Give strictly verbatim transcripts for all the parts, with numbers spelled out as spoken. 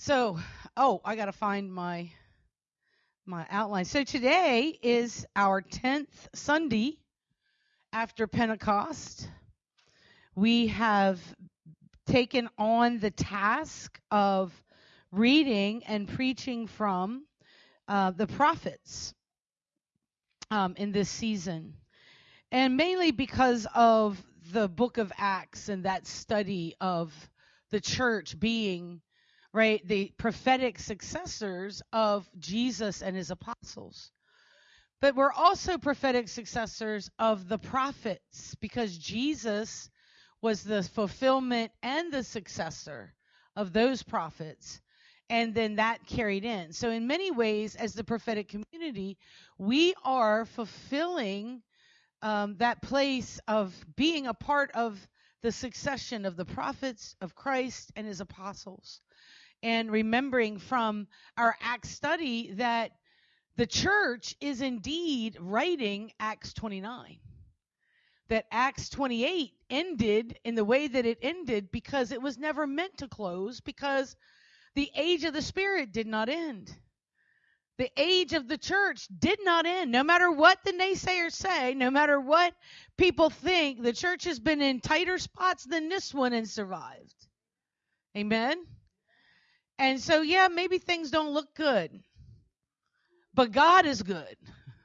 So, oh, I got to find my my outline. So today is our tenth Sunday after Pentecost. We have taken on the task of reading and preaching from uh, the prophets um, in this season. And mainly because of the book of Acts and that study of the church being, right, the prophetic successors of Jesus and his apostles. But we're also prophetic successors of the prophets because Jesus was the fulfillment and the successor of those prophets. And then that carried in. So in many ways, as the prophetic community, we are fulfilling um, that place of being a part of the succession of the prophets of Christ and his apostles. And remembering from our Acts study that the church is indeed writing Acts twenty-nine. That Acts twenty-eight ended in the way that it ended because it was never meant to close, because the age of the Spirit did not end. The age of the church did not end. No matter what the naysayers say, no matter what people think, the church has been in tighter spots than this one and survived. Amen? And so, yeah, maybe things don't look good, but God is good.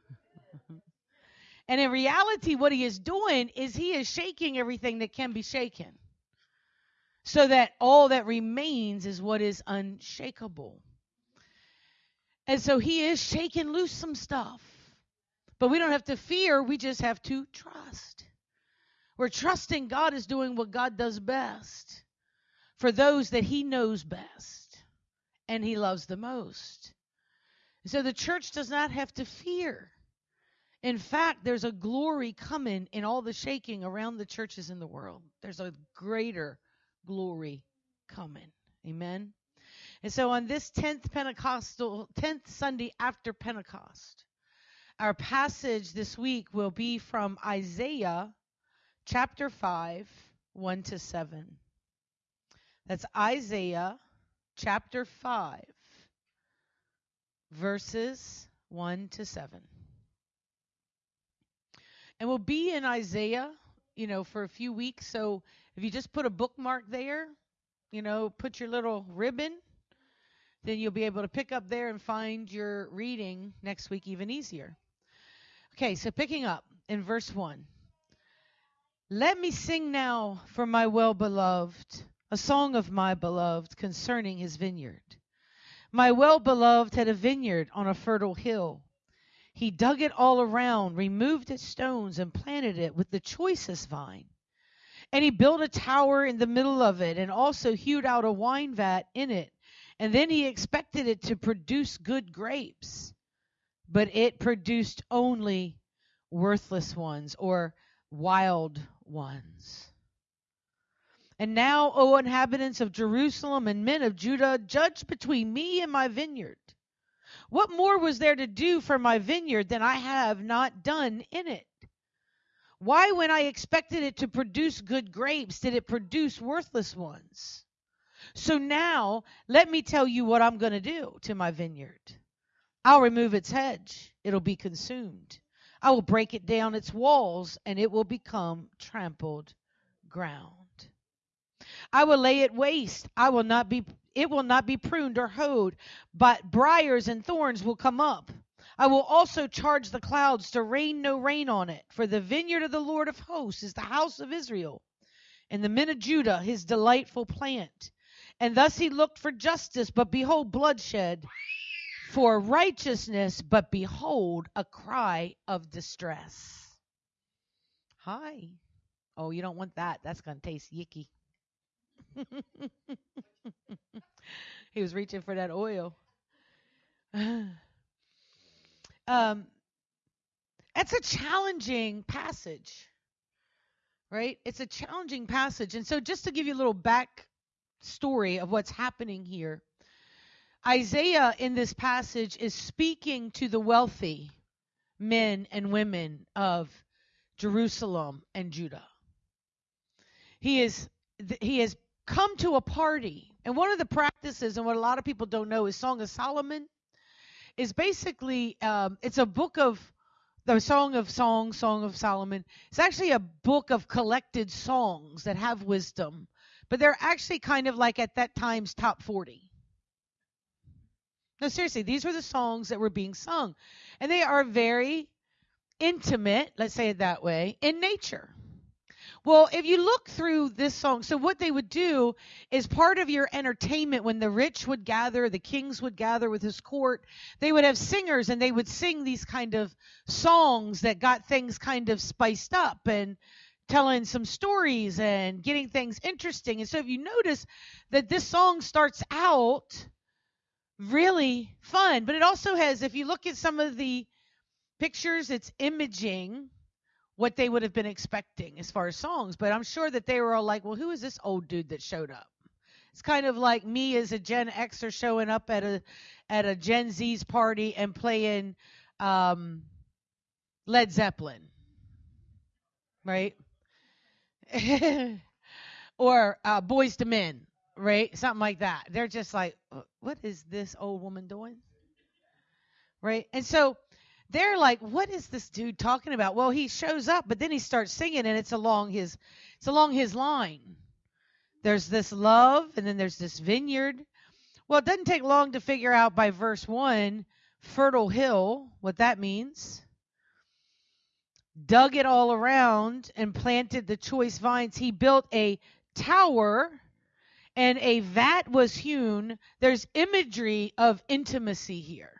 And in reality, what he is doing is he is shaking everything that can be shaken, so that all that remains is what is unshakable. And so he is shaking loose some stuff. But we don't have to fear. We just have to trust. We're trusting God is doing what God does best for those that he knows best and he loves the most. So the church does not have to fear. In fact, there's a glory coming in all the shaking around the churches in the world. There's a greater glory coming. Amen. And so on this tenth Pentecostal, tenth Sunday after Pentecost, our passage this week will be from Isaiah chapter five, one to seven. That's Isaiah chapter five, verses one to seven. And we'll be in Isaiah, you know, for a few weeks. So if you just put a bookmark there, you know, put your little ribbon, then you'll be able to pick up there and find your reading next week even easier. Okay, so picking up in verse one. Let me sing now for my well-beloved, a song of my beloved concerning his vineyard. My well-beloved had a vineyard on a fertile hill. He dug it all around, removed its stones, and planted it with the choicest vine. And he built a tower in the middle of it, and also hewed out a wine vat in it. And then he expected it to produce good grapes. But it produced only worthless ones, or wild ones. And now, O inhabitants of Jerusalem and men of Judah, judge between me and my vineyard. What more was there to do for my vineyard than I have not done in it? Why, when I expected it to produce good grapes, did it produce worthless ones? So now, let me tell you what I'm going to do to my vineyard. I'll remove its hedge. It'll be consumed. I will break it down its walls, and it will become trampled ground. I will lay it waste. I will not be, it will not be pruned or hoed, but briars and thorns will come up. I will also charge the clouds to rain no rain on it, for the vineyard of the Lord of hosts is the house of Israel, and the men of Judah his delightful plant. And thus he looked for justice, but behold bloodshed, for righteousness, but behold a cry of distress. Hi. Oh, you don't want that. That's going to taste yicky. He was reaching for that oil. um, that's a challenging passage, right? It's a challenging passage. And so just to give you a little back story of what's happening here, Isaiah in this passage is speaking to the wealthy men and women of Jerusalem and Judah. He is he has come to a party And one of the practices, and what a lot of people don't know, is Song of Solomon is basically um, it's a book of the Song of Songs, Song of Solomon. It's actually a book of collected songs that have wisdom, but they're actually kind of like at that time's top forty. No, seriously, these were the songs that were being sung, and they are very intimate, let's say it that way, in nature. Well, if you look through this song, so what they would do is part of your entertainment when the rich would gather, the kings would gather with his court, they would have singers and they would sing these kind of songs that got things kind of spiced up and telling some stories and getting things interesting. And so if you notice that this song starts out really fun, but it also has, if you look at some of the pictures, it's imaging what they would have been expecting as far as songs. But I'm sure that they were all like, well, who is this old dude that showed up? It's kind of like me as a Gen Xer showing up at a at a Gen Z's party and playing um, Led Zeppelin, right? Or uh, Boys to Men, right? Something like that. They're just like, what is this old woman doing? Right? And so they're like, what is this dude talking about? Well, he shows up, but then he starts singing, and it's along his it's along his line. There's this love, and then there's this vineyard. Well, it doesn't take long to figure out by verse one, fertile hill, what that means. Dug it all around and planted the choice vines. He built a tower, and a vat was hewn. There's imagery of intimacy here.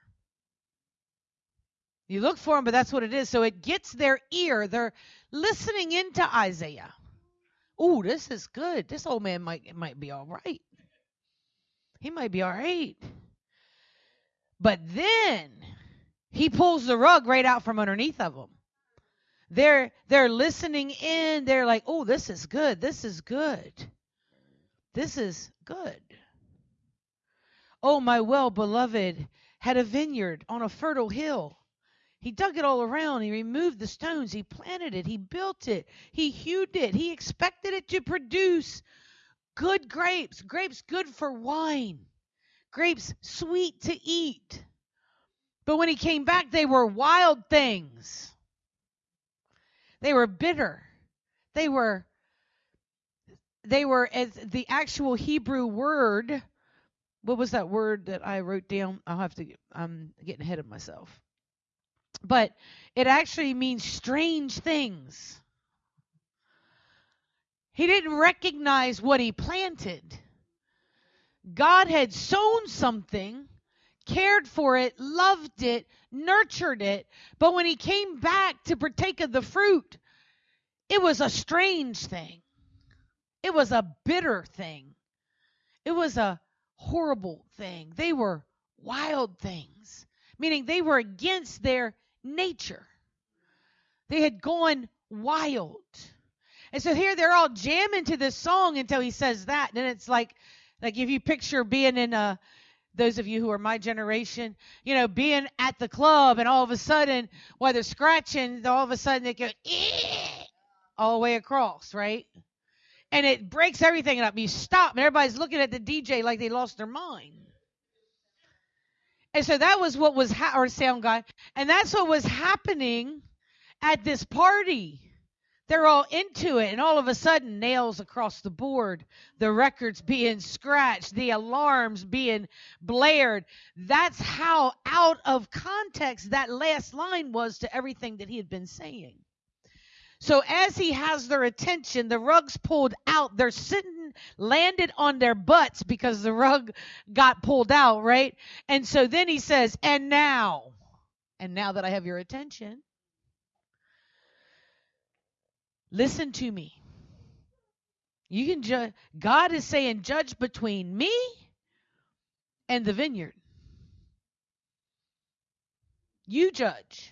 You look for them, but that's what it is. So it gets their ear. They're listening into Isaiah. Ooh, this is good. This old man might might be all right. He might be all right. But then he pulls the rug right out from underneath of them. They're they're listening in. They're like, oh, this is good. This is good. This is good. Oh, my well-beloved had a vineyard on a fertile hill. He dug it all around. He removed the stones. He planted it. He built it. He hewed it. He expected it to produce good grapes, grapes good for wine, grapes sweet to eat. But when he came back, they were wild things. They were bitter. They were, they were, as the actual Hebrew word, what was that word that I wrote down? I'll have to, I'm getting ahead of myself. But it actually means strange things. He didn't recognize what he planted. God had sown something, cared for it, loved it, nurtured it. But when he came back to partake of the fruit, it was a strange thing. It was a bitter thing. It was a horrible thing. They were wild things, meaning they were against their nature. They had gone wild. And so here they're all jamming to this song until he says that. And it's like, like if you picture being in a, those of you who are my generation, you know, being at the club and all of a sudden, while they're scratching, all of a sudden they go, eh, all the way across, right? And it breaks everything up. You stop and everybody's looking at the D J like they lost their mind. And so that was what was, ha- or sound guy, and that's what was happening at this party. They're all into it, and all of a sudden, nails across the board, the records being scratched, the alarms being blared. That's how out of context that last line was to everything that he had been saying. So as he has their attention, the rug's pulled out. They're sitting, landed on their butts because the rug got pulled out, right? And so then he says, and now, and now that I have your attention, listen to me. You can judge. God is saying, judge between me and the vineyard. You judge.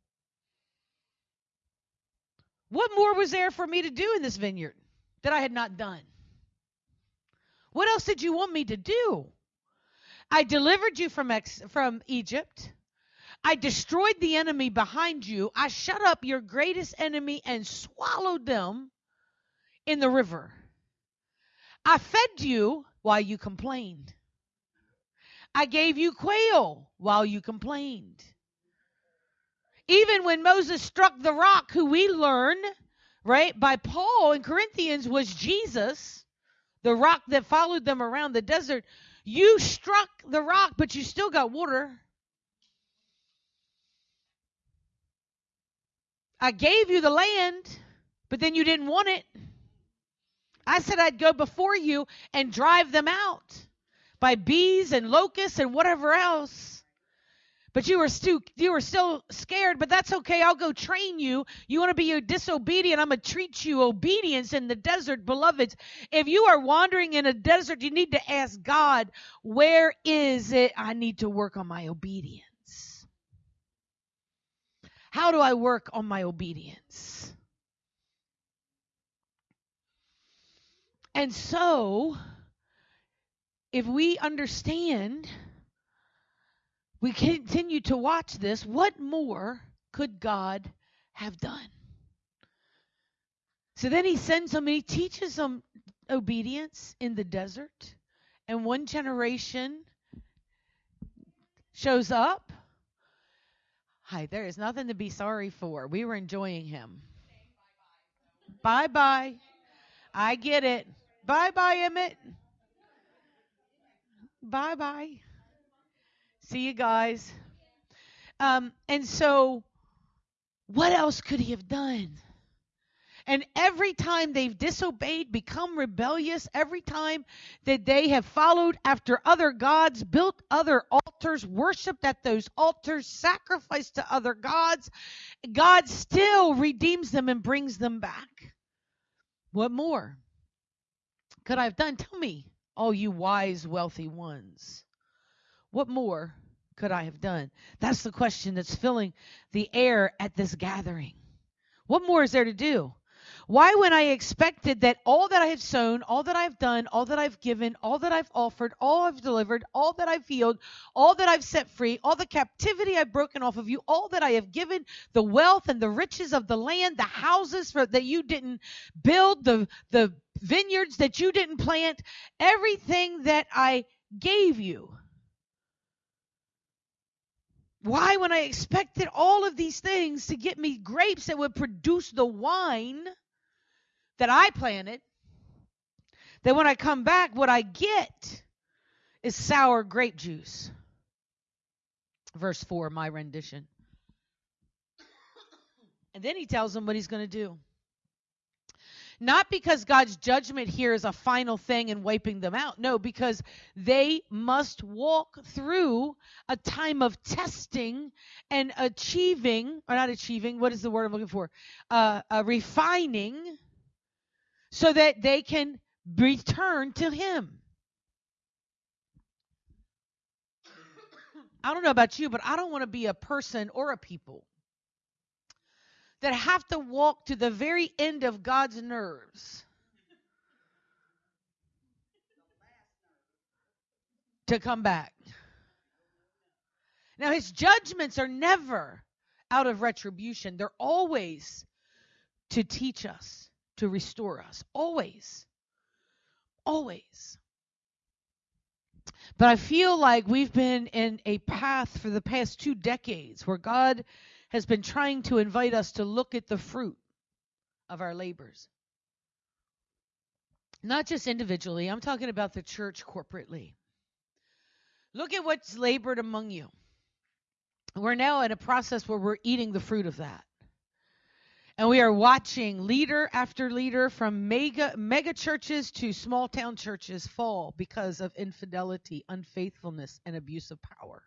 What more was there for me to do in this vineyard that I had not done? What else did you want me to do? I delivered you from ex- from Egypt. I destroyed the enemy behind you. I shut up your greatest enemy and swallowed them in the river. I fed you while you complained. I gave you quail while you complained. Even when Moses struck the rock, who we learn, right, by Paul in Corinthians was Jesus, the rock that followed them around the desert. You struck the rock, but you still got water. I gave you the land, but then you didn't want it. I said I'd go before you and drive them out by bees and locusts and whatever else. But you were still you were still scared, but that's okay. I'll go train you. You want to be disobedient, I'm going to treat you obedience in the desert, beloveds. If you are wandering in a desert, you need to ask God, where is it I need to work on my obedience? How do I work on my obedience? And so, if we understand, we continue to watch this, what more could God have done? So then he sends them and he teaches them obedience in the desert. And one generation shows up. Hi, there is nothing to be sorry for. We were enjoying him. Bye-bye. I get it. Bye-bye, Emmett. Bye-bye. See you guys. Um, and so, what else could he have done? And every time they've disobeyed, become rebellious, every time that they have followed after other gods, built other altars, worshipped at those altars, sacrificed to other gods, God still redeems them and brings them back. What more could I have done? Tell me, all you wise, wealthy ones. What more could I have done? That's the question that's filling the air at this gathering. What more is there to do? Why, when I expected that all that I have sown, all that I've done, all that I've given, all that I've offered, all I've delivered, all that I've healed, all that I've set free, all the captivity I've broken off of you, all that I have given, the wealth and the riches of the land, the houses for, that you didn't build, the, the vineyards that you didn't plant, everything that I gave you. Why, when I expected all of these things to get me grapes that would produce the wine that I planted, that when I come back, what I get is sour grape juice. Verse four, my rendition. And then he tells them what he's going to do. Not because God's judgment here is a final thing and wiping them out. No, because they must walk through a time of testing and achieving, or not achieving, what is the word I'm looking for? Uh, uh, refining, so that they can return to him. I don't know about you, but I don't want to be a person or a people that have to walk to the very end of God's nerves to come back. Now, his judgments are never out of retribution. They're always to teach us, to restore us. Always. Always. But I feel like we've been in a path for the past two decades where God has been trying to invite us to look at the fruit of our labors. Not just individually. I'm talking about the church corporately. Look at what's labored among you. We're now in a process where we're eating the fruit of that. And we are watching leader after leader from mega mega churches to small town churches fall because of infidelity, unfaithfulness, and abuse of power.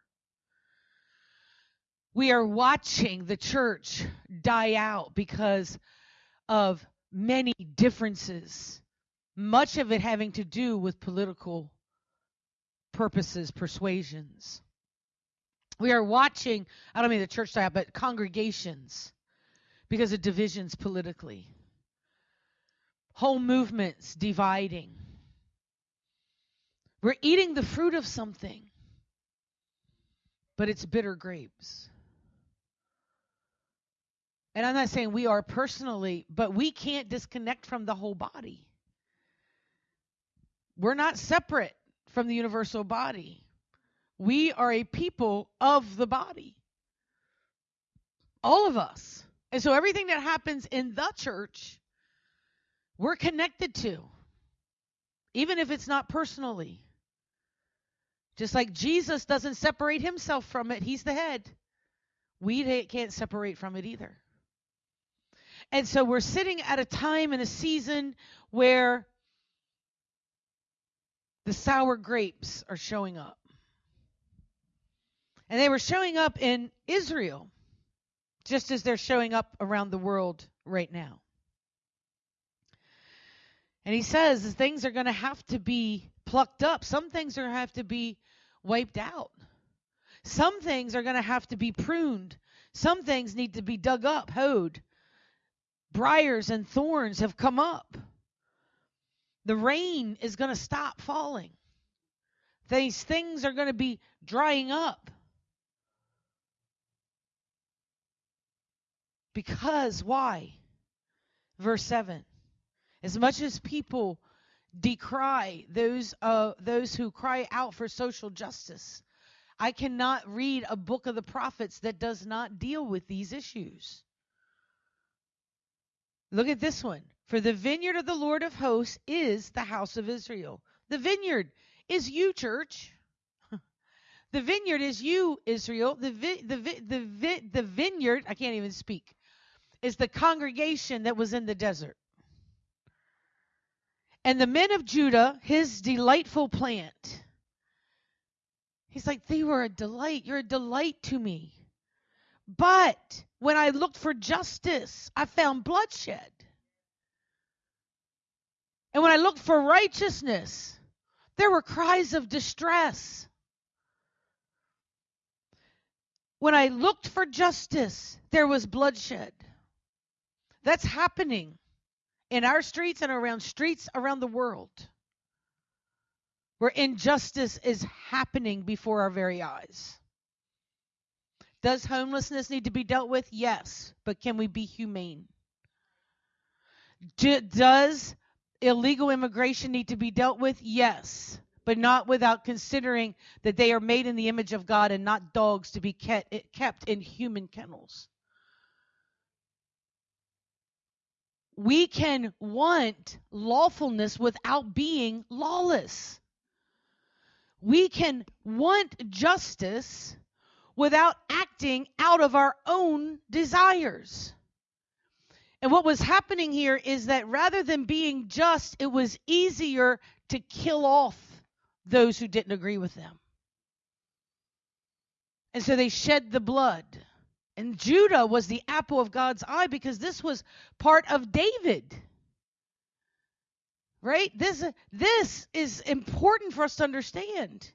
We are watching the church die out because of many differences, much of it having to do with political purposes, persuasions. We are watching, I don't mean the church die out, but congregations because of divisions politically. Whole movements dividing. We're eating the fruit of something, but it's bitter grapes. And I'm not saying we are personally, but we can't disconnect from the whole body. We're not separate from the universal body. We are a people of the body. All of us. And so everything that happens in the church, we're connected to, even if it's not personally. Just like Jesus doesn't separate himself from it, he's the head. We can't separate from it either. And so we're sitting at a time and a season where the sour grapes are showing up. And they were showing up in Israel, just as they're showing up around the world right now. And he says things are going to have to be plucked up. Some things are going to have to be wiped out. Some things are going to have to be pruned. Some things need to be dug up, hoed. Briars and thorns have come up. The rain is going to stop falling. These things are going to be drying up. Because, why? Verse seven. As much as people decry those uh, those who cry out for social justice, I cannot read a book of the prophets that does not deal with these issues. Look at this one. For the vineyard of the Lord of hosts is the house of Israel. The vineyard is you, church. The vineyard is you, Israel. The vi- the vi- the vi- the vineyard, I can't even speak, is the congregation that was in the desert. And the men of Judah, his delightful plant. He's like, they were a delight. You're a delight to me. But when I looked for justice, I found bloodshed. And when I looked for righteousness, there were cries of distress. When I looked for justice, there was bloodshed. That's happening in our streets and around streets around the world, where injustice is happening before our very eyes. Does homelessness need to be dealt with? Yes. But can we be humane? D- does illegal immigration need to be dealt with? Yes. But not without considering that they are made in the image of God and not dogs to be kept, kept in human kennels. We can want lawfulness without being lawless. We can want justice without acting out of our own desires. And what was happening here is that rather than being just, it was easier to kill off those who didn't agree with them. And so they shed the blood. And Judah was the apple of God's eye because this was part of David. Right? This, this is important for us to understand.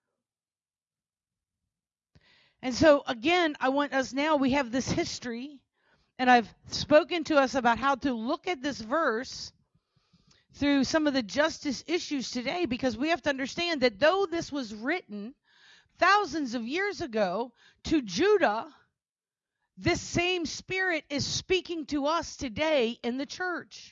And so, again, I want us now, we have this history, and I've spoken to us about how to look at this verse through some of the justice issues today, because we have to understand that though this was written thousands of years ago to Judah, this same Spirit is speaking to us today in the church.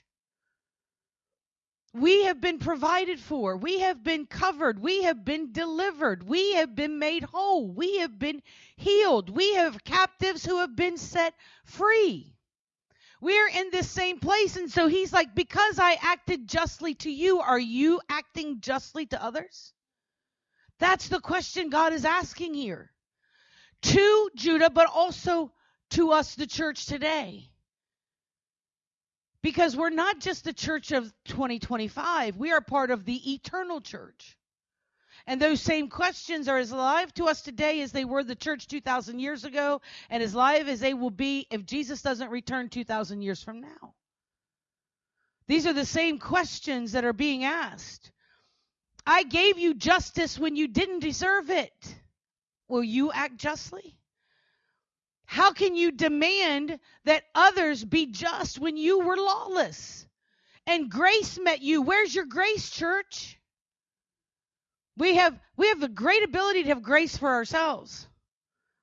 We have been provided for. We have been covered. We have been delivered. We have been made whole. We have been healed. We have captives who have been set free. We're in this same place. And so he's like, because I acted justly to you, are you acting justly to others? That's the question God is asking here. To Judah, but also to us, the church today. Because we're not just the church of twenty twenty-five. We are part of the eternal church. And those same questions are as alive to us today as they were the church two thousand years ago, and as live as they will be if Jesus doesn't return two thousand years from now. These are the same questions that are being asked. I gave you justice when you didn't deserve it. Will you act justly? How can you demand that others be just when you were lawless? And grace met you. Where's your grace, church? We have we have a great ability to have grace for ourselves,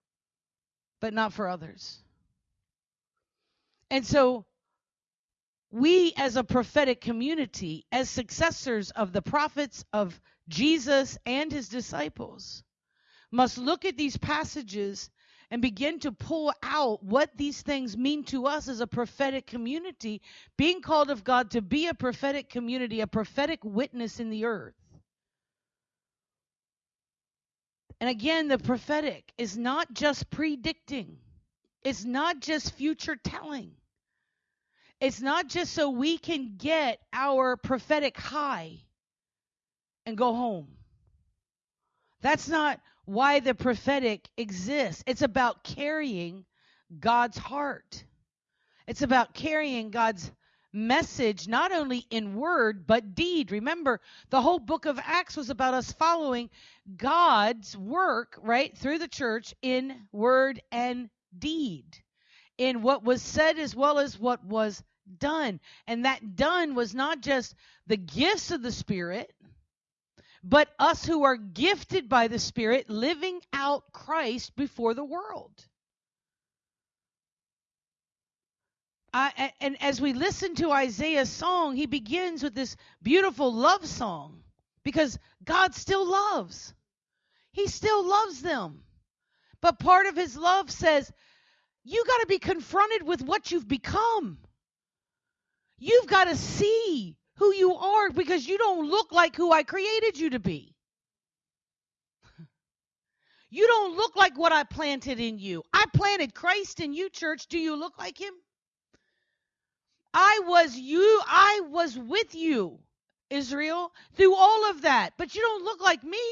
but not for others. And so we as a prophetic community, as successors of the prophets of Jesus and his disciples, must look at these passages and begin to pull out what these things mean to us as a prophetic community, being called of God to be a prophetic community, a prophetic witness in the earth. And again, the prophetic is not just predicting. It's not just future telling. It's not just so we can get our prophetic high and go home. That's not why the prophetic exists. It's about carrying God's heart. It's about carrying God's message, not only in word, but deed. Remember, the whole book of Acts was about us following God's work, right, through the church in word and deed, in what was said as well as what was done. And that done was not just the gifts of the Spirit, but us who are gifted by the Spirit living out Christ before the world. I, and as we listen to Isaiah's song, he begins with this beautiful love song because God still loves. He still loves them. But part of his love says, you got to be confronted with what you've become. You've got to see who you are because you don't look like who I created you to be. You don't look like what I planted in you. I planted Christ in you, church. Do you look like him? I was you. I was with you, Israel, through all of that. But you don't look like me.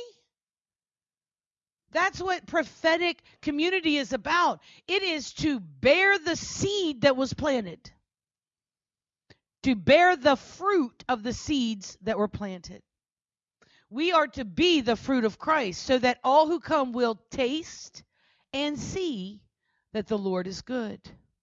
That's what prophetic community is about. It is to bear the seed that was planted. To bear the fruit of the seeds that were planted. We are to be the fruit of Christ so that all who come will taste and see that the Lord is good.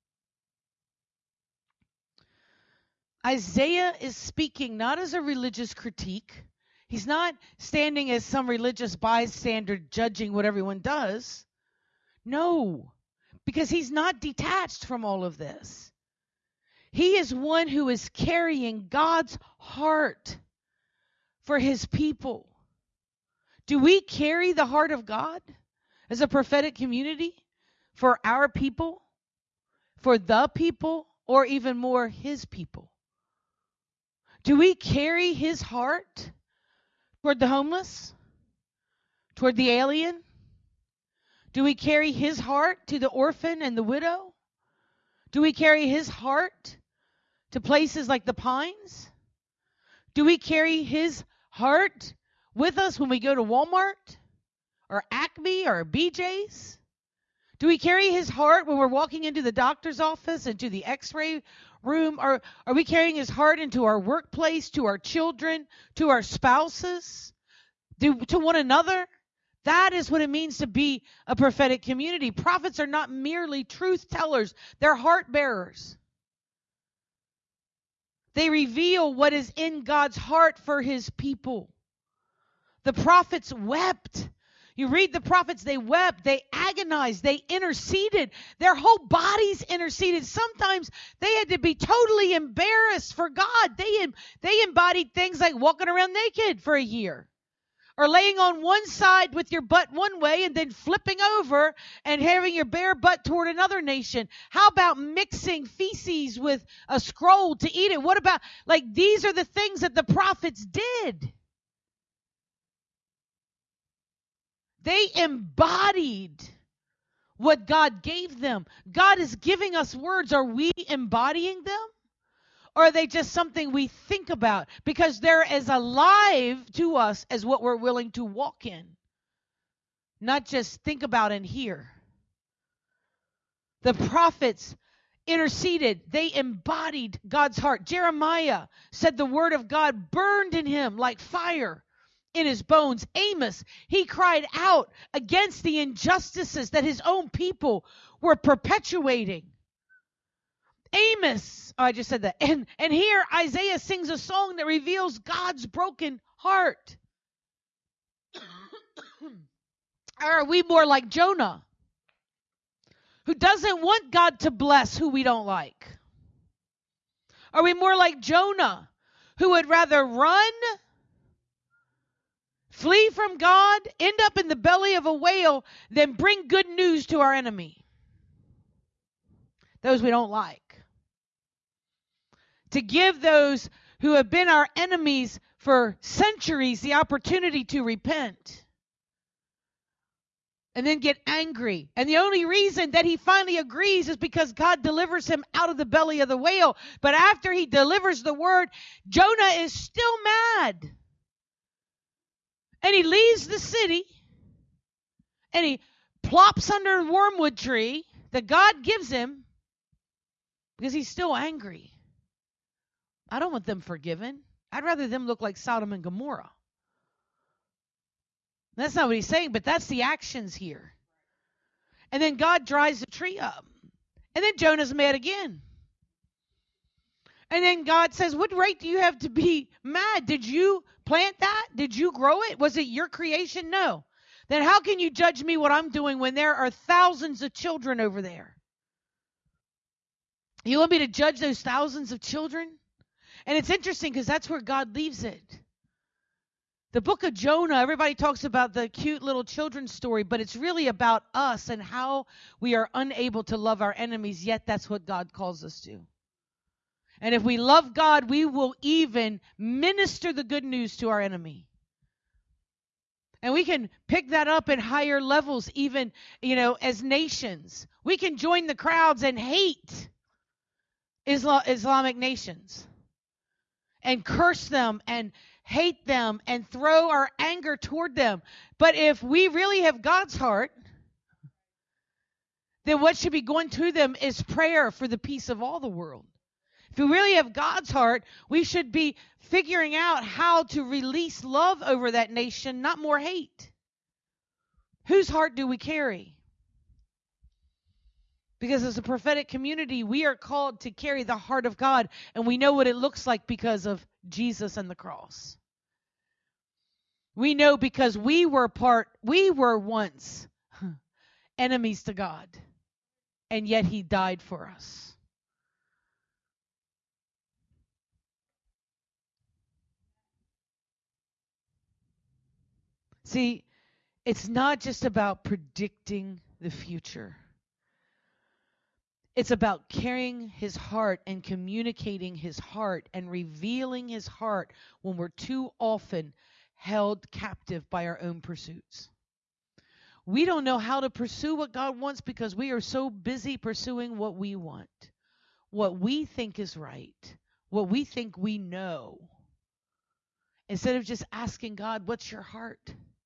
Isaiah is speaking not as a religious critique. He's not standing as some religious bystander judging what everyone does. No, because he's not detached from all of this. He is one who is carrying God's heart for his people. Do we carry the heart of God as a prophetic community for our people, for the people, or even more his people? Do we carry his heart toward the homeless, toward the alien? Do we carry his heart to the orphan and the widow? Do we carry his heart to places like the Pines? Do we carry his heart with us when we go to Walmart or Acme or B J's? Do we carry his heart when we're walking into the doctor's office and to the x-ray room? Or are we carrying his heart into our workplace, to our children, to our spouses, to, to one another? That is what it means to be a prophetic community. Prophets are not merely truth tellers. They're heart bearers. They reveal what is in God's heart for his people. The prophets wept. You read the prophets, they wept, they agonized, they interceded. Their whole bodies interceded. Sometimes they had to be totally embarrassed for God. They, they embodied things like walking around naked for a year. Or laying on one side with your butt one way and then flipping over and having your bare butt toward another nation. How about mixing feces with a scroll to eat it? What about, like, these are the things that the prophets did. They embodied what God gave them. God is giving us words. Are we embodying them? Or are they just something we think about? Because they're as alive to us as what we're willing to walk in. Not just think about and hear. The prophets interceded. They embodied God's heart. Jeremiah said the word of God burned in him like fire in his bones. Amos, he cried out against the injustices that his own people were perpetuating. Amos, oh, I just said that. And, and here Isaiah sings a song that reveals God's broken heart. Or are we more like Jonah, who doesn't want God to bless who we don't like? Are we more like Jonah, who would rather run, flee from God, end up in the belly of a whale, than bring good news to our enemy? Those we don't like. To give those who have been our enemies for centuries the opportunity to repent. And then get angry. And the only reason that he finally agrees is because God delivers him out of the belly of the whale. But after he delivers the word, Jonah is still mad. And he leaves the city. And he plops under a wormwood tree that God gives him because he's still angry. I don't want them forgiven. I'd rather them look like Sodom and Gomorrah. That's not what he's saying, but that's the actions here. And then God dries the tree up. And then Jonah's mad again. And then God says, what right do you have to be mad? Did you plant that? Did you grow it? Was it your creation? No. Then how can you judge me what I'm doing when there are thousands of children over there? You want me to judge those thousands of children? And it's interesting because that's where God leaves it. The book of Jonah, everybody talks about the cute little children's story, but it's really about us and how we are unable to love our enemies, yet that's what God calls us to. And if we love God, we will even minister the good news to our enemy. And we can pick that up at higher levels, even, you know, as nations. We can join the crowds and hate Islam, Islamic nations and curse them and hate them and throw our anger toward them. But if we really have God's heart, then what should be going to them is prayer for the peace of all the world. If we really have God's heart, we should be figuring out how to release love over that nation, not more hate. Whose heart do we carry? Because as a prophetic community, we are called to carry the heart of God, and we know what it looks like because of Jesus and the cross. We know because we were part, we were once enemies to God, and yet he died for us. See, it's not just about predicting the future. It's about carrying his heart and communicating his heart and revealing his heart when we're too often held captive by our own pursuits. We don't know how to pursue what God wants because we are so busy pursuing what we want, what we think is right, what we think we know, instead of just asking God, what's your heart?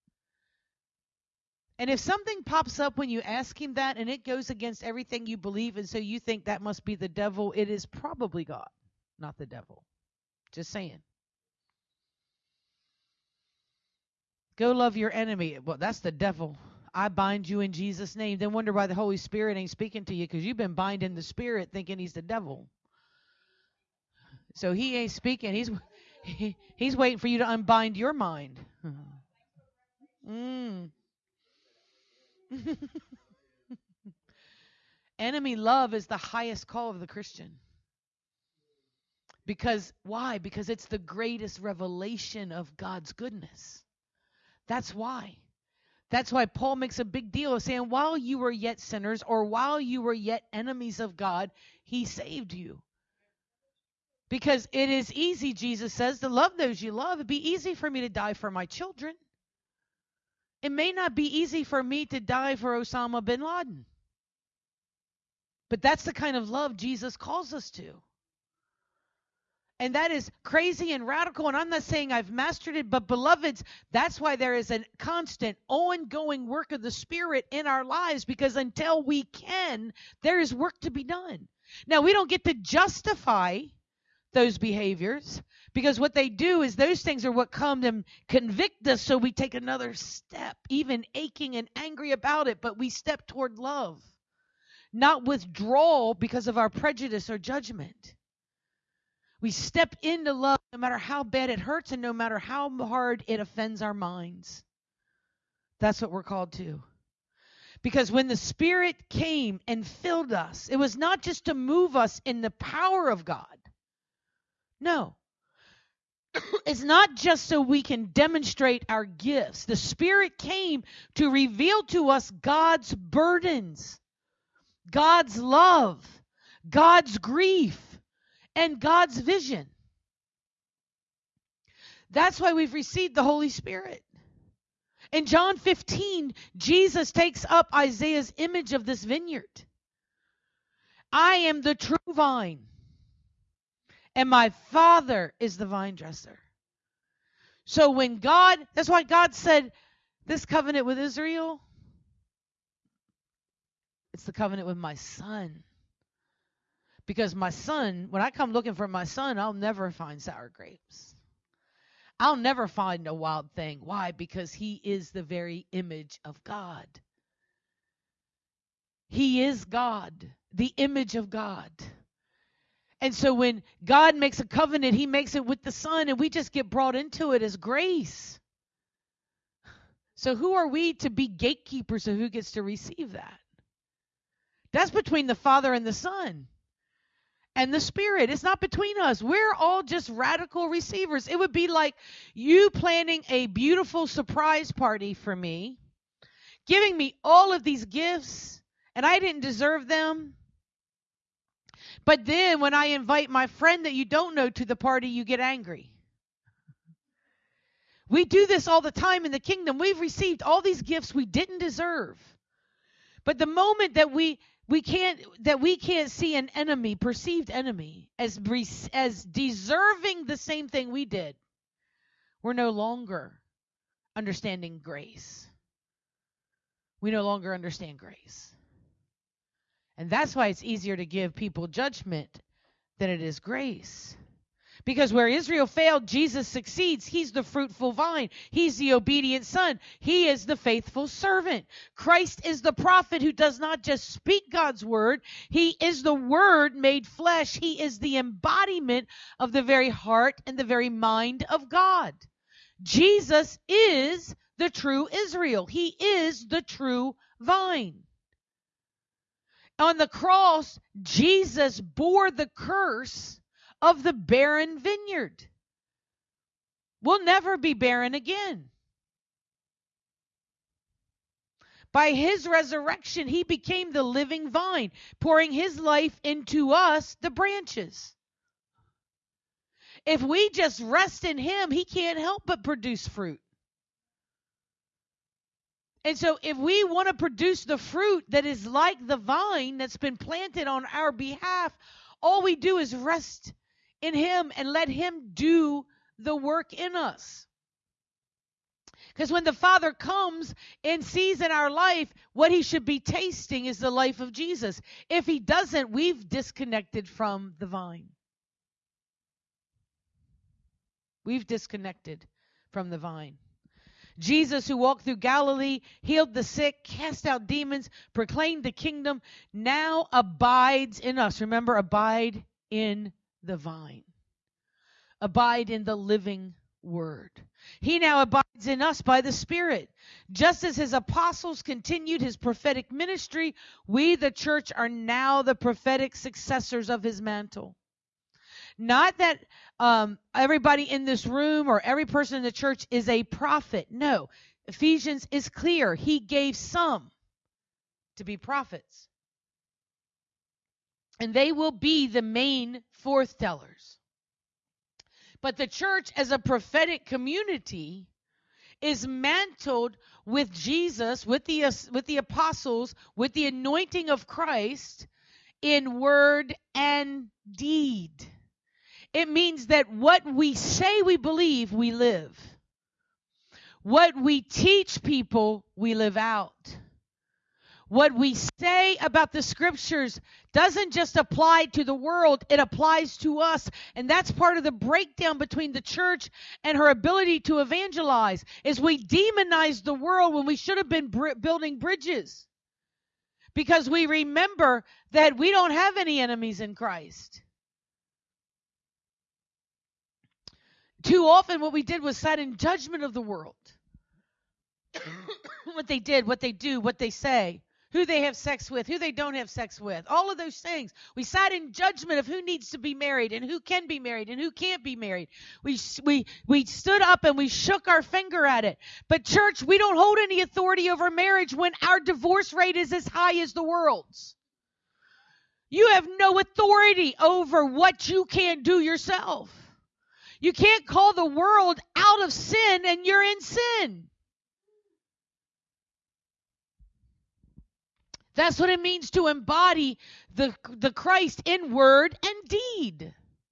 And if something pops up when you ask him that and it goes against everything you believe, and so you think that must be the devil, it is probably God, not the devil. Just saying. Go love your enemy. Well, that's the devil. I bind you in Jesus' name. Then wonder why the Holy Spirit ain't speaking to you, because you've been binding the Spirit thinking he's the devil. So he ain't speaking. He's he, he's waiting for you to unbind your mind. mm. Enemy love is the highest call of the Christian. Because, why? Because it's the greatest revelation of God's goodness. That's why. That's why Paul makes a big deal of saying, while you were yet sinners, or while you were yet enemies of God, he saved you. Because it is easy, Jesus says, to love those you love. It'd be easy for me to die for my children. It may not be easy for me to die for Osama bin Laden. But that's the kind of love Jesus calls us to. And that is crazy and radical, and I'm not saying I've mastered it, but beloveds, that's why there is a constant, ongoing work of the Spirit in our lives, because until we can, there is work to be done. Now, we don't get to justify those behaviors, because what they do is those things are what come and convict us, so we take another step, even aching and angry about it, but we step toward love, not withdrawal because of our prejudice or judgment. We step into love no matter how bad it hurts and no matter how hard it offends our minds. That's what we're called to. Because when the Spirit came and filled us, it was not just to move us in the power of God, No. It's not just so we can demonstrate our gifts. The Spirit came to reveal to us God's burdens, God's love, God's grief, and God's vision. That's why we've received the Holy Spirit. In John fifteen, Jesus takes up Isaiah's image of this vineyard. I am the true vine, and my Father is the vine dresser. So when God, that's why God said, this covenant with Israel, it's the covenant with my son. Because my son, when I come looking for my son, I'll never find sour grapes. I'll never find a wild thing. Why? Because he is the very image of God. He is God, the image of God. And so when God makes a covenant, he makes it with the Son, and we just get brought into it as grace. So who are we to be gatekeepers of who gets to receive that? That's between the Father and the Son and the Spirit. It's not between us. We're all just radical receivers. It would be like you planning a beautiful surprise party for me, giving me all of these gifts, and I didn't deserve them. But then when I invite my friend that you don't know to the party, you get angry. We do this all the time in the kingdom. We've received all these gifts we didn't deserve. But the moment that we we can't that we can't see an enemy, perceived enemy, as as deserving the same thing we did, we're no longer understanding grace. We no longer understand grace. And that's why it's easier to give people judgment than it is grace. Because where Israel failed, Jesus succeeds. He's the fruitful vine. He's the obedient son. He is the faithful servant. Christ is the prophet who does not just speak God's word. He is the word made flesh. He is the embodiment of the very heart and the very mind of God. Jesus is the true Israel. He is the true vine. On the cross, Jesus bore the curse of the barren vineyard. We'll never be barren again. By his resurrection, he became the living vine, pouring his life into us, the branches. If we just rest in him, he can't help but produce fruit. And so if we want to produce the fruit that is like the vine that's been planted on our behalf, all we do is rest in him and let him do the work in us. Because when the Father comes and sees in our life, what he should be tasting is the life of Jesus. If he doesn't, we've disconnected from the vine. We've disconnected from the vine. Jesus, who walked through Galilee, healed the sick, cast out demons, proclaimed the kingdom, now abides in us. Remember, abide in the vine. Abide in the living word. He now abides in us by the Spirit. Just as his apostles continued his prophetic ministry, we, the church, are now the prophetic successors of his mantle. Not that um, everybody in this room or every person in the church is a prophet. No. Ephesians is clear. He gave some to be prophets. And they will be the main forthtellers. But the church as a prophetic community is mantled with Jesus, with the, with the apostles, with the anointing of Christ in word and deed. It means that what we say we believe, we live. What we teach people, we live out. What we say about the scriptures doesn't just apply to the world, it applies to us. And that's part of the breakdown between the church and her ability to evangelize, is we demonize the world when we should have been br- building bridges. Because we remember that we don't have any enemies in Christ. Too often what we did was sat in judgment of the world. What they did, what they do, what they say. who they have sex with, who they don't have sex with, all of those things. We sat in judgment of who needs to be married and who can be married and who can't be married. We we we stood up and we shook our finger at it. But church, we don't hold any authority over marriage when our divorce rate is as high as the world's. You have no authority over what you can't do yourself. You can't call the world out of sin and you're in sin. That's what it means to embody the, the Christ in word and deed.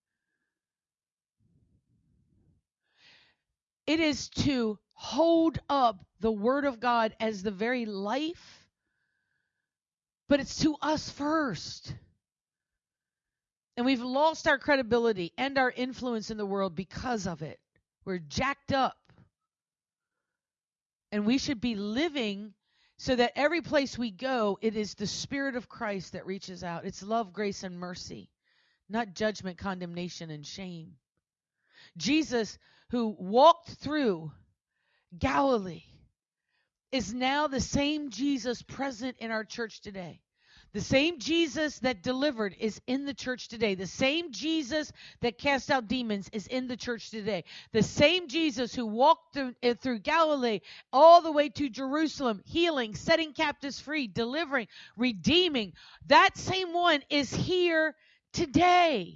It is to hold up the word of God as the very life, but it's to us first. And we've lost our credibility and our influence in the world because of it. We're jacked up. And we should be living so that every place we go, it is the Spirit of Christ that reaches out. It's love, grace, and mercy, not judgment, condemnation, and shame. Jesus, who walked through Galilee, is now the same Jesus present in our church today. The same Jesus that delivered is in the church today. The same Jesus that cast out demons is in the church today. The same Jesus who walked through, uh, through Galilee all the way to Jerusalem, healing, setting captives free, delivering, redeeming. That same one is here today.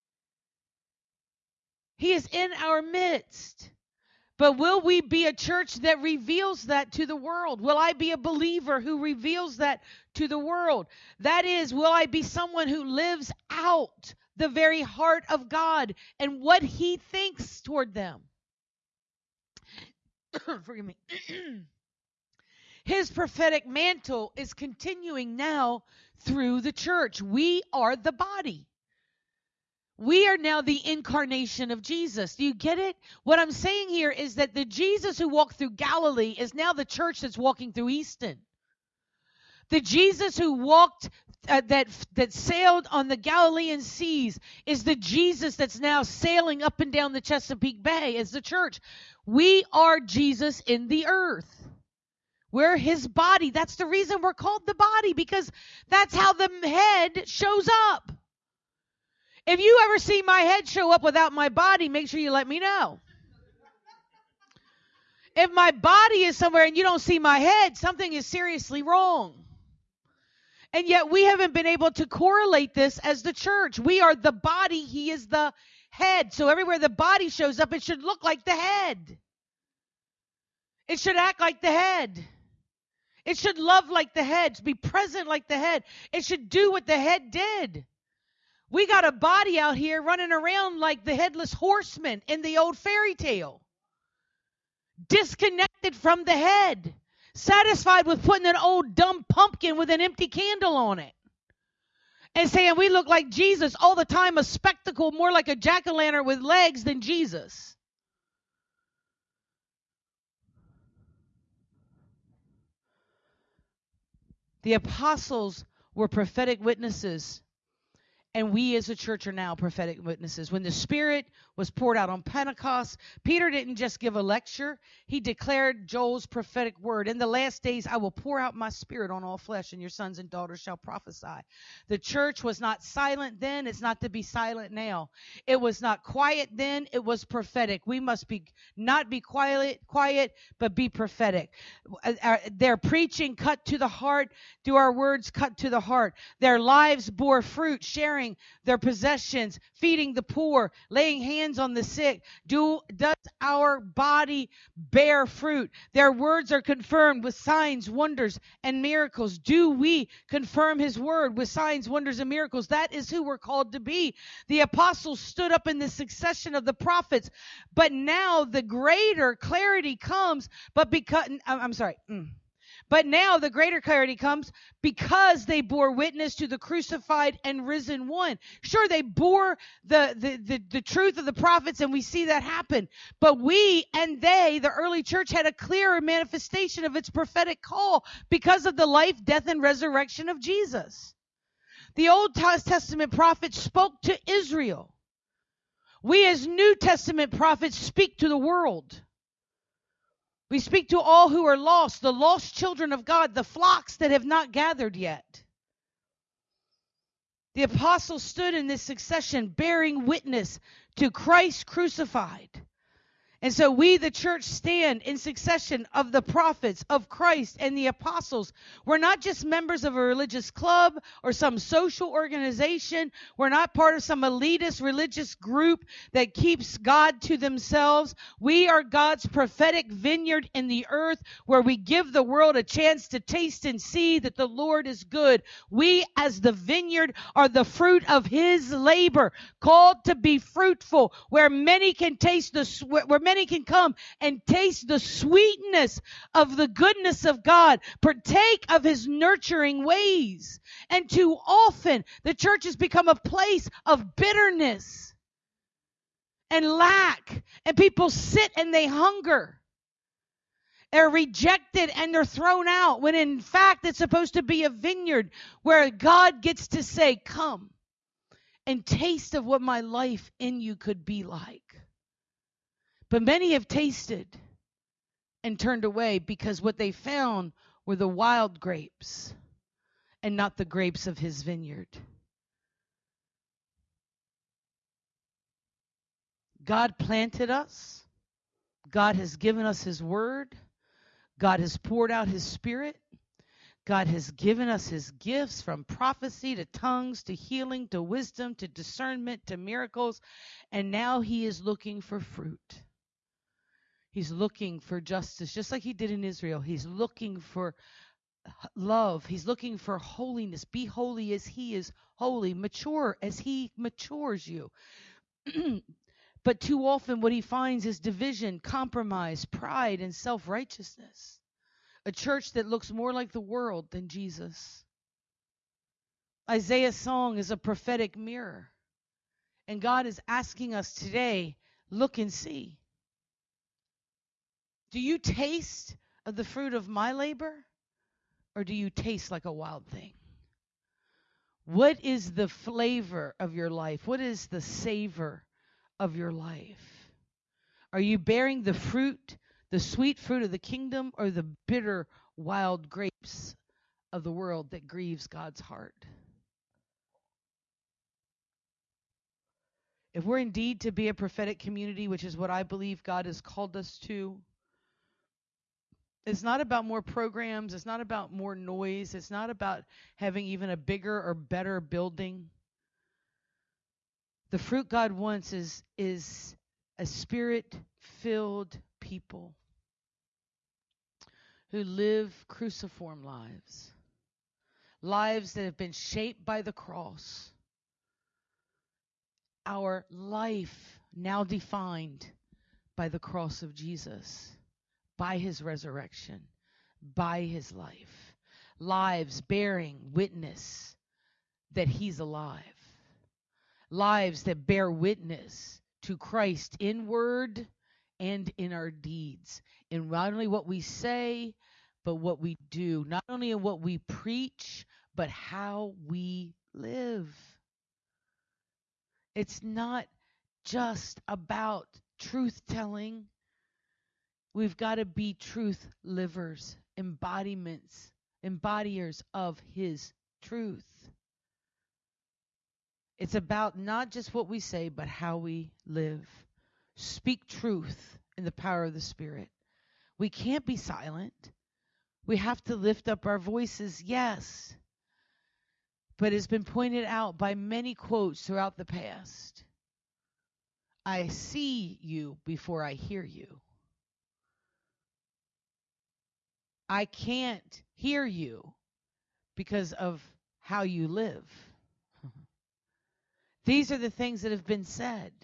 He is in our midst. But will we be a church that reveals that to the world? Will I be a believer who reveals that to the world? That is, will I be someone who lives out the very heart of God and what he thinks toward them? Forgive me. His prophetic mantle is continuing now through the church. We are the body. We are now the incarnation of Jesus. Do you get it? What I'm saying here is that the Jesus who walked through Galilee is now the church that's walking through Easton. The Jesus who walked, uh, that that sailed on the Galilean seas is the Jesus that's now sailing up and down the Chesapeake Bay as the church. We are Jesus in the earth. We're his body. That's the reason we're called the body, because that's how the head shows up. If you ever see my head show up without my body, make sure you let me know. If my body is somewhere and you don't see my head, something is seriously wrong. And yet we haven't been able to correlate this as the church. We are the body. He is the head. So everywhere the body shows up, it should look like the head. It should act like the head. It should love like the head, be present like the head. It should do what the head did. We got a body out here running around like the headless horseman in the old fairy tale. Disconnected from the head. Satisfied with putting an old dumb pumpkin with an empty candle on it. And saying we look like Jesus all the time, a spectacle more like a jack-o'-lantern with legs than Jesus. The apostles were prophetic witnesses. And we as a church are now prophetic witnesses. When the Spirit was poured out on Pentecost, Peter didn't just give a lecture. He declared Joel's prophetic word. In the last days, I will pour out my Spirit on all flesh, and your sons and daughters shall prophesy. The church was not silent then. It's not to be silent now. It was not quiet then. It was prophetic. We must be not be quiet, quiet, but be prophetic. Their preaching cut to the heart. Do our words cut to the heart? Their lives bore fruit, sharing their possessions, feeding the poor, laying hands on the sick. Do does our body bear fruit? Their words are confirmed with signs, wonders, and miracles. Do we confirm his word with signs, wonders, and miracles? That is who we're called to be. The apostles stood up in the succession of the prophets, but now the greater clarity comes, but because I'm sorry. Mm. But now the greater clarity comes because they bore witness to the crucified and risen one. Sure, they bore the, the, the, the truth of the prophets, and we see that happen. But we and they, the early church, had a clearer manifestation of its prophetic call because of the life, death, and resurrection of Jesus. The Old Testament prophets spoke to Israel. We as New Testament prophets speak to the world. We speak to all who are lost, the lost children of God, the flocks that have not gathered yet. The apostles stood in this succession bearing witness to Christ crucified. And so we, the church, stand in succession of the prophets, of Christ, and the apostles. We're not just members of a religious club or some social organization. We're not part of some elitist religious group that keeps God to themselves. We are God's prophetic vineyard in the earth where we give the world a chance to taste and see that the Lord is good. We, as the vineyard, are the fruit of His labor, called to be fruitful, where many can taste the where many Many can come and taste the sweetness of the goodness of God, partake of His nurturing ways. And too often, the church has become a place of bitterness and lack, and people sit and they hunger. They're rejected and they're thrown out, when in fact it's supposed to be a vineyard where God gets to say, come and taste of what my life in you could be like. But many have tasted and turned away because what they found were the wild grapes and not the grapes of His vineyard. God planted us. God has given us His word. God has poured out His Spirit. God has given us His gifts, from prophecy to tongues to healing to wisdom to discernment to miracles. And now He is looking for fruit. He's looking for justice, just like He did in Israel. He's looking for love. He's looking for holiness. Be holy as He is holy. Mature as He matures you. But too often what He finds is division, compromise, pride, and self-righteousness. A church that looks more like the world than Jesus. Isaiah's song is a prophetic mirror. And God is asking us today, look and see. Do you taste of the fruit of my labor, or do you taste like a wild thing? What is the flavor of your life? What is the savor of your life? Are you bearing the fruit, the sweet fruit of the kingdom, or the bitter, wild grapes of the world that grieves God's heart? If we're indeed to be a prophetic community, which is what I believe God has called us to, it's not about more programs. It's not about more noise. It's not about having even a bigger or better building. The fruit God wants is, is a Spirit-filled people who live cruciform lives, lives that have been shaped by the cross. Our life now defined by the cross of Jesus, by His resurrection, by His life. Lives bearing witness that He's alive. Lives that bear witness to Christ in word and in our deeds. In not only what we say, but what we do. Not only in what we preach, but how we live. It's not just about truth telling. We've got to be truth livers, embodiments, embodiers of His truth. It's about not just what we say, but how we live. Speak truth in the power of the Spirit. We can't be silent. We have to lift up our voices, yes. But it's been pointed out by many quotes throughout the past. I see you before I hear you. I can't hear you because of how you live. These are the things that have been said.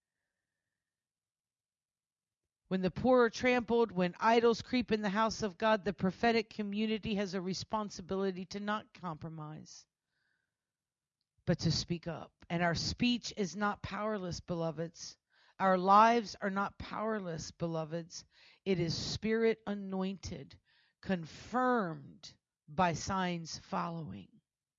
When the poor are trampled, when idols creep in the house of God, the prophetic community has a responsibility to not compromise, but to speak up. And our speech is not powerless, beloveds. Our lives are not powerless, beloveds. It is Spirit anointed, confirmed by signs following.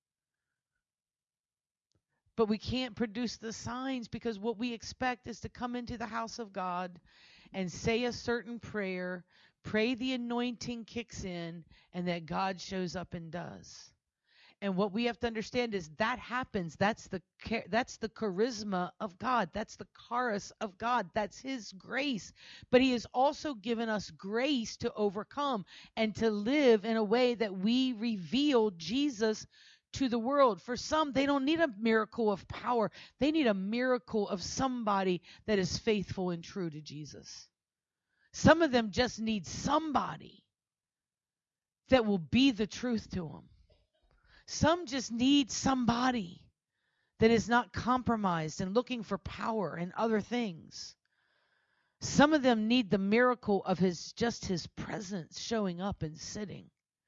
But we can't produce the signs because what we expect is to come into the house of God and say a certain prayer, Pray the anointing kicks in and that God shows up and does. And what we have to understand is that happens. That's the that's the charisma of God. That's the charis of God. That's his grace. But he has also given us grace to overcome and to live in a way that we reveal Jesus to the world. For some, they don't need a miracle of power. They need a miracle of somebody that is faithful and true to Jesus. Some of them just need somebody that will be the truth to them. Some just need somebody that is not compromised and looking for power and other things. Some of them need the miracle of his just his presence showing up and sitting.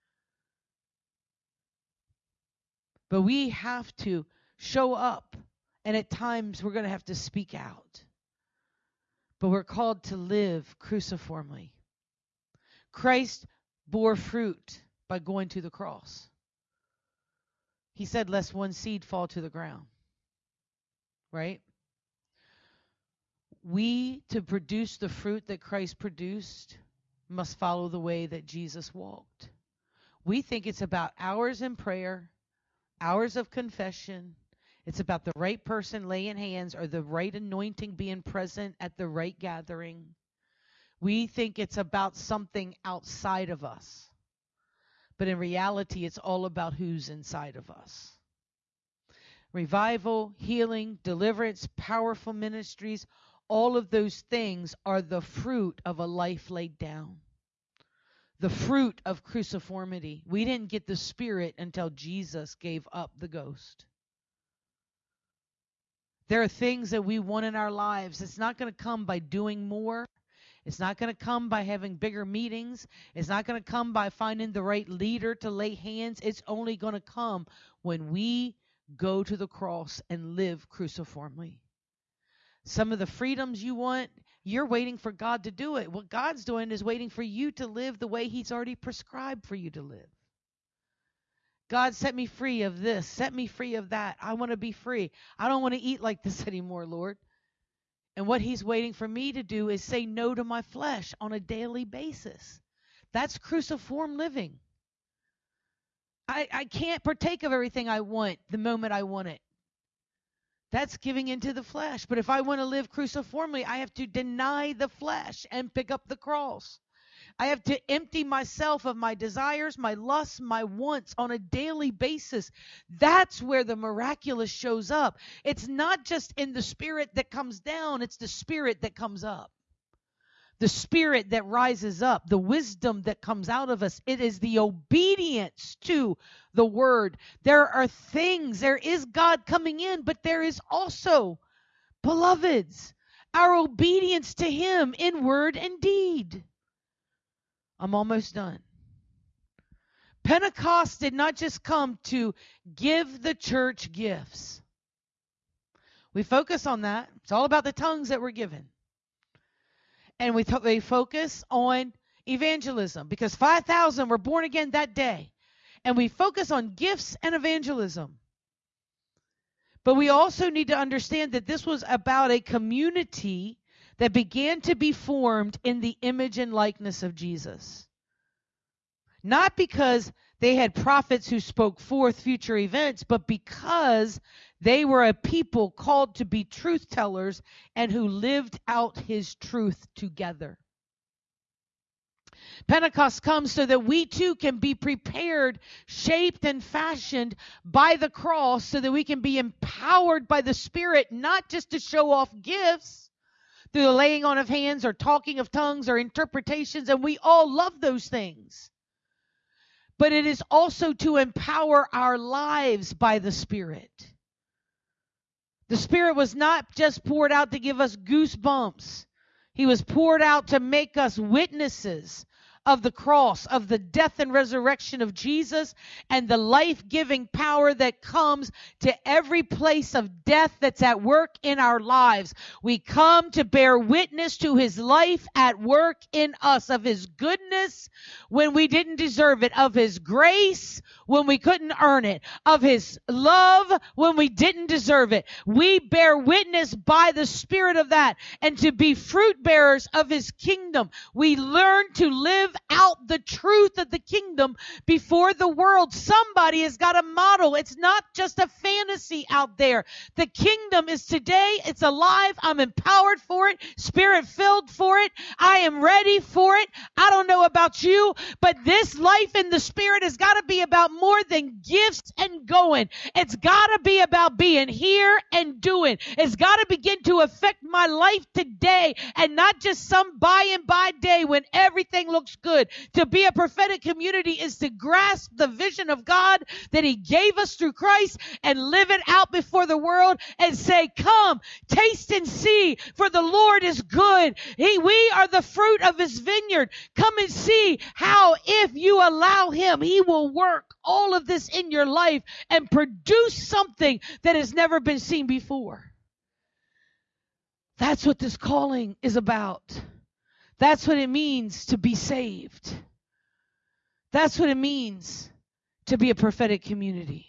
But we have to show up, and at times we're going to have to speak out. But we're called to live cruciformly. Christ bore fruit by going to the cross. He said, lest one seed fall to the ground. Right? We, to produce the fruit that Christ produced, must follow the way that Jesus walked. We think it's about hours in prayer, hours of confession. It's about the right person laying hands or the right anointing being present at the right gathering. We think it's about something outside of us. But in reality, it's all about who's inside of us. Revival, healing, deliverance, powerful ministries, all of those things are the fruit of a life laid down. The fruit of cruciformity. We didn't get the Spirit until Jesus gave up the ghost. There are things that we want in our lives. It's not going to come by doing more. It's not going to come by having bigger meetings. It's not going to come by finding the right leader to lay hands. It's only going to come when we go to the cross and live cruciformly. Some of the freedoms you want, you're waiting for God to do it. What God's doing is waiting for you to live the way he's already prescribed for you to live. God, set me free of this. Set me free of that. I want to be free. I don't want to eat like this anymore, Lord. And what he's waiting for me to do is say no to my flesh on a daily basis. That's cruciform living. I, I can't partake of everything I want the moment I want it. That's giving into the flesh. But if I want to live cruciformly, I have to deny the flesh and pick up the cross. I have to empty myself of my desires, my lusts, my wants on a daily basis. That's where the miraculous shows up. It's not just in the Spirit that comes down, it's the Spirit that comes up. The Spirit that rises up, the wisdom that comes out of us. It is the obedience to the Word. There are things, there is God coming in, but there is also, beloveds, our obedience to Him in word and deed. I'm almost done. Pentecost did not just come to give the church gifts. We focus on that. It's all about the tongues that were given. And we, th- we focus on evangelism because five thousand were born again that day. And we focus on gifts and evangelism. But we also need to understand that this was about a community that began to be formed in the image and likeness of Jesus. Not because they had prophets who spoke forth future events, but because they were a people called to be truth tellers and who lived out his truth together. Pentecost comes so that we too can be prepared, shaped, and fashioned by the cross so that we can be empowered by the Spirit, not just to show off gifts, through the laying on of hands or talking of tongues or interpretations, and we all love those things. But it is also to empower our lives by the Spirit. The Spirit was not just poured out to give us goosebumps. He was poured out to make us witnesses of the cross, of the death and resurrection of Jesus, and the life-giving power that comes to every place of death that's at work in our lives. We come to bear witness to his life at work in us, of his goodness when we didn't deserve it, of his grace when we couldn't earn it, of his love when we didn't deserve it. We bear witness by the Spirit of that, and to be fruit bearers of his kingdom. We learn to live out the truth of the kingdom before the world. Somebody has got a model. It's not just a fantasy out there. The kingdom is today. It's alive. I'm empowered for it, Spirit-filled for it. I am ready for it. I don't know about you, but this life in the Spirit has got to be about more than gifts and going. It's got to be about being here and doing. It's got to begin to affect my life today, and not just some by and by day when everything looks good. To be a prophetic community is to grasp the vision of God that he gave us through Christ and live it out before the world and say, come, taste and see, for the Lord is good. He, we are the fruit of his vineyard. Come and see how, if you allow him, he will work all of this in your life and produce something that has never been seen before. That's what this calling is about. That's what it means to be saved. That's what it means to be a prophetic community.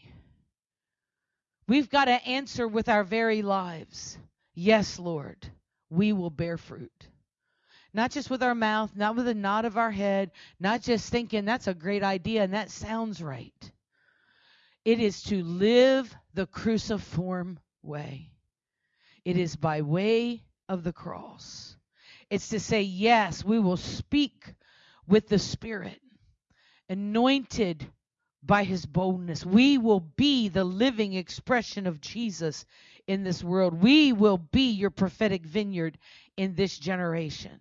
We've got to answer with our very lives. Yes, Lord, we will bear fruit. Not just with our mouth, not with a nod of our head, not just thinking that's a great idea and that sounds right. It is to live the cruciform way. It is by way of the cross. It's to say, yes, we will speak with the Spirit, anointed by his boldness. We will be the living expression of Jesus in this world. We will be your prophetic vineyard in this generation.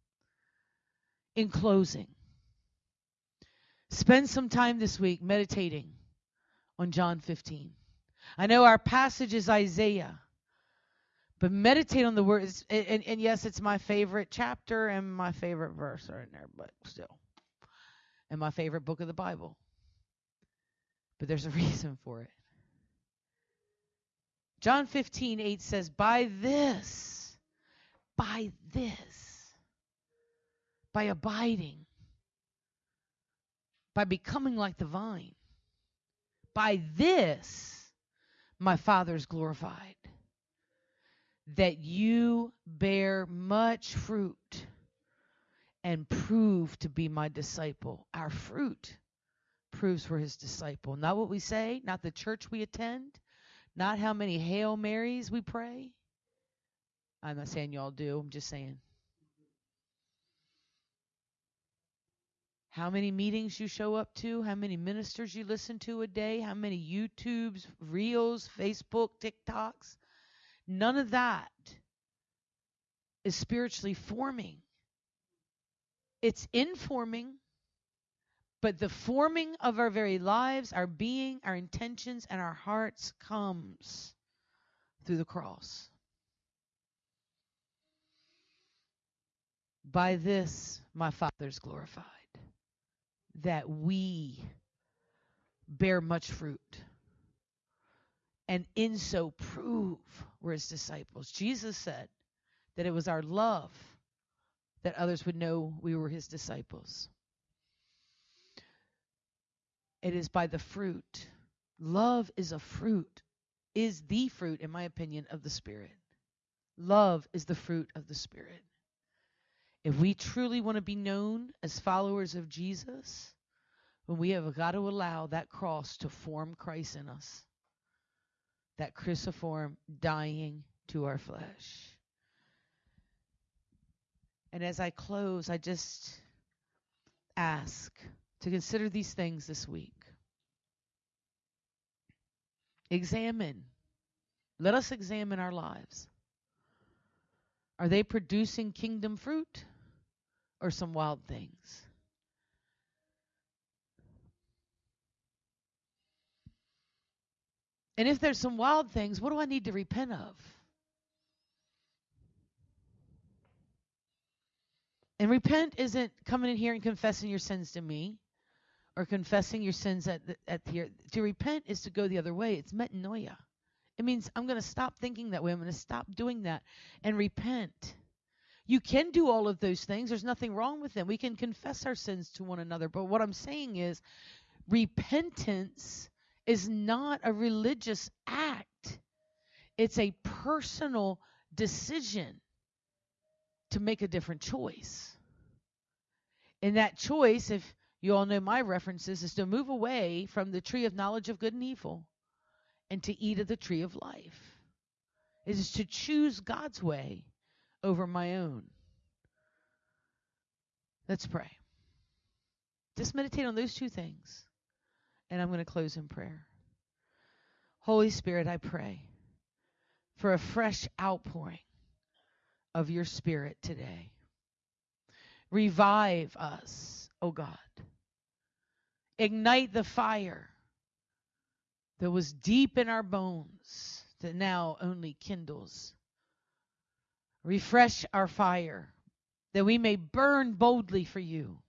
In closing, spend some time this week meditating on John fifteen. I know our passage is Isaiah, but meditate on the words. And, and, and yes, it's my favorite chapter and my favorite verse are in there, but still. And my favorite book of the Bible. But there's a reason for it. John fifteen eight says, by this, by this, by abiding, by becoming like the vine, by this, my Father is glorified, that you bear much fruit and prove to be my disciple. Our fruit proves we're his disciple. Not what we say, not the church we attend, not how many Hail Marys we pray. I'm not saying y'all do, I'm just saying. How many meetings you show up to, how many ministers you listen to a day, how many YouTubes, Reels, Facebook, TikToks. None of that is spiritually forming. It's informing, but the forming of our very lives, our being, our intentions, and our hearts comes through the cross. By this, my Father is glorified, that we bear much fruit, and in so prove we're his disciples. Jesus said that it was our love that others would know we were his disciples. It is by the fruit. Love is a fruit, is the fruit, in my opinion, of the Spirit. Love is the fruit of the Spirit. If we truly want to be known as followers of Jesus, then we have got to allow that cross to form Christ in us. That cruciform dying to our flesh. And as I close, I just ask to consider these things this week. Examine. Let us examine our lives. Are they producing kingdom fruit or some wild things? And if there's some wild things, what do I need to repent of? And repent isn't coming in here and confessing your sins to me or confessing your sins at the, at here. To repent is to go the other way. It's metanoia. It means I'm going to stop thinking that way. I'm going to stop doing that and repent. You can do all of those things. There's nothing wrong with them. We can confess our sins to one another. But what I'm saying is repentance is not a religious act. It's a personal decision to make a different choice. And that choice, if you all know my references, is to move away from the tree of knowledge of good and evil and to eat of the tree of life. It is to choose God's way over my own. Let's pray. Just meditate on those two things. And I'm going to close in prayer. Holy Spirit, I pray for a fresh outpouring of your Spirit today. Revive us, O God. Ignite the fire that was deep in our bones that now only kindles. Refresh our fire that we may burn boldly for you.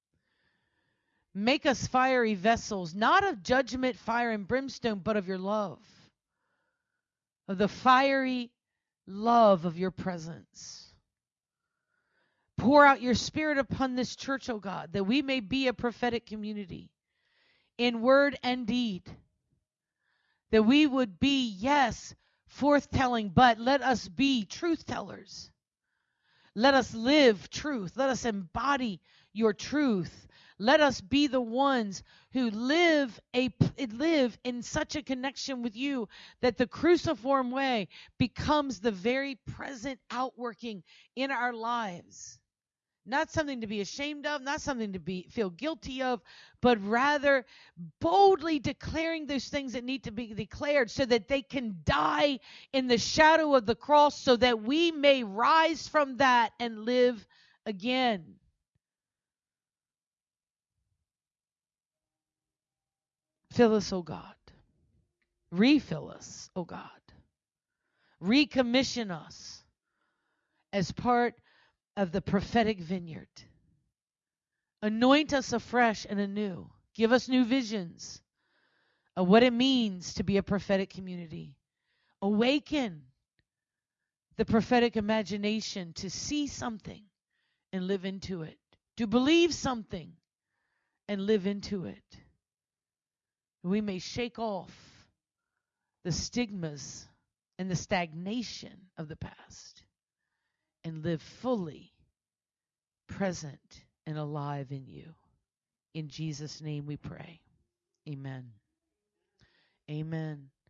Make us fiery vessels, not of judgment, fire, and brimstone, but of your love, of the fiery love of your presence. Pour out your Spirit upon this church, O God, that we may be a prophetic community in word and deed. That we would be, yes, forth-telling, but let us be truth-tellers. Let us live truth. Let us embody your truth. Let us be the ones who live a live in such a connection with you that the cruciform way becomes the very present outworking in our lives. Not something to be ashamed of, not something to be feel guilty of, but rather boldly declaring those things that need to be declared so that they can die in the shadow of the cross so that we may rise from that and live again. Fill us, O God. Refill us, O God. Recommission us as part of the prophetic vineyard. Anoint us afresh and anew. Give us new visions of what it means to be a prophetic community. Awaken the prophetic imagination to see something and live into it. To believe something and live into it. We may shake off the stigmas and the stagnation of the past and live fully present and alive in you. In Jesus' name we pray. Amen. Amen.